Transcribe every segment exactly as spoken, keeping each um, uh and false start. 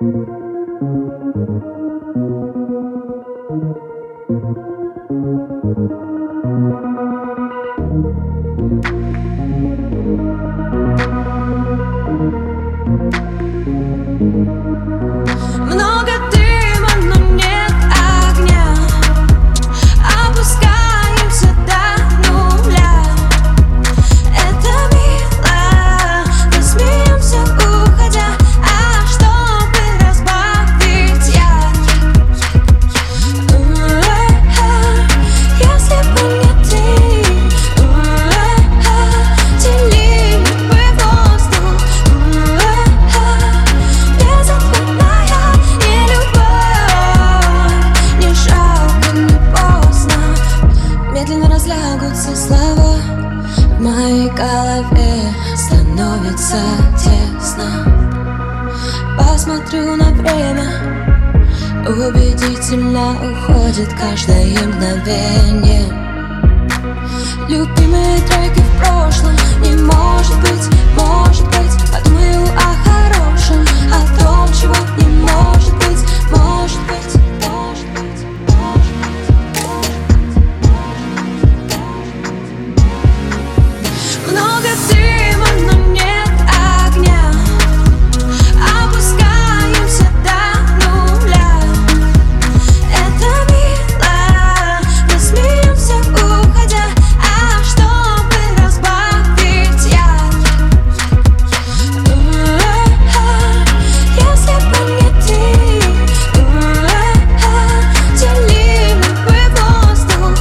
Много дыма, но нет огня. Опускаемся до нуля. Это мило, мы смеемся, уходя. А чтобы разбавить яркий, если бы не ты, делили бы воздух. Безответная и любовь, не жалко, не поздно. Медленно разлягутся слова, в моей голове становится тесно. Посмотрю на время, убедительно уходит каждое мгновение. Любимые треки в прошлом, не может быть, может быть. Подумаю о хорошем, о том, чего не может быть, может быть, может быть, может быть. Много дыма, но нет огня. Опускаемся до нуля. Это мило, мы смеемся, уходя. А чтобы разбавить яркий, если бы не ты, делили бы воздух.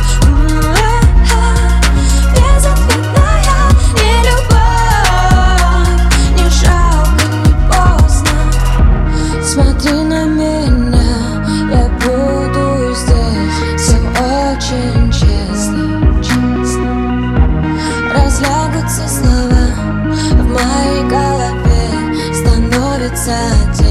Безответная и любовь, не жалко, не поздно. Смотри на меня, я буду здесь. Все очень честно, честно. Разлягутся слова, в моей голове становится тесно.